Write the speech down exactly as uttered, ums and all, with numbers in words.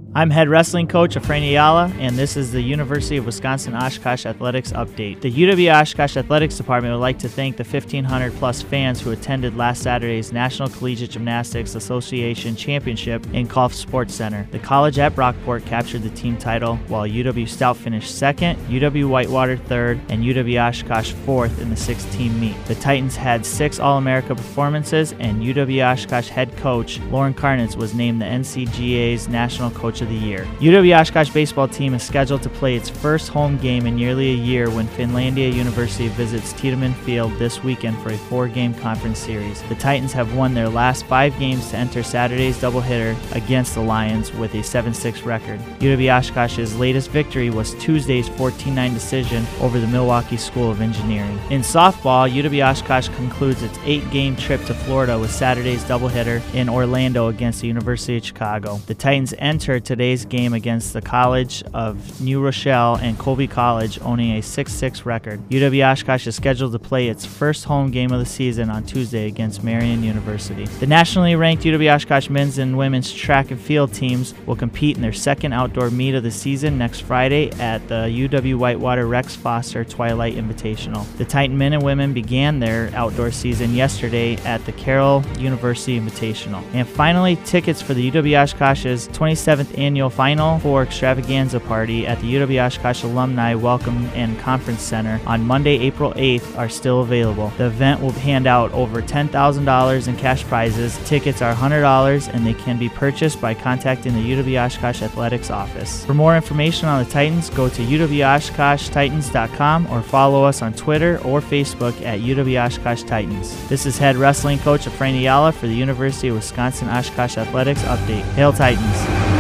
I'm head wrestling coach Efrain Ayala, and this is the University of Wisconsin-Oshkosh Athletics Update. The U W Oshkosh Athletics Department would like to thank the fifteen hundred plus fans who attended last Saturday's National Collegiate Gymnastics Association Championship in Kolff Sports Center. The college at Brockport captured the team title, while U W Stout finished second, U W Whitewater third, and U W Oshkosh fourth in the six-team meet. The Titans had six All-America performances, and U W Oshkosh head coach Lauren Karnitz was named the N C G A's National Coach of the Year. U W Oshkosh baseball team is scheduled to play its first home game in nearly a year when Finlandia University visits Tiedemann Field this weekend for a four-game conference series. The Titans have won their last five games to enter Saturday's doubleheader against the Lions with a seven six record. U W Oshkosh's latest victory was Tuesday's fourteen nine decision over the Milwaukee School of Engineering. In softball, U W Oshkosh concludes its eight-game trip to Florida with Saturday's doubleheader in Orlando against the University of Chicago. The Titans enter today's game against the College of New Rochelle and Colby College, owning a six six record. U W Oshkosh is scheduled to play its first home game of the season on Tuesday against Marian University. The nationally ranked U W Oshkosh men's and women's track and field teams will compete in their second outdoor meet of the season next Friday at the U W Whitewater Rex Foster Twilight Invitational. The Titan men and women began their outdoor season yesterday at the Carroll University Invitational. And finally, tickets for the U W Oshkosh's twenty-seventh annual Final Four Extravaganza Party at the U W Oshkosh Alumni Welcome and Conference Center on Monday, April eighth are still available. The event will hand out over ten thousand dollars in cash prizes. Tickets are one hundred dollars and they can be purchased by contacting the U W Oshkosh Athletics office. For more information on the Titans, go to U W Oshkosh Titans dot com or follow us on Twitter or Facebook at U W Oshkosh Titans. This is head wrestling coach Efrain Ayala for the University of Wisconsin-Oshkosh Athletics Update. Hail Titans!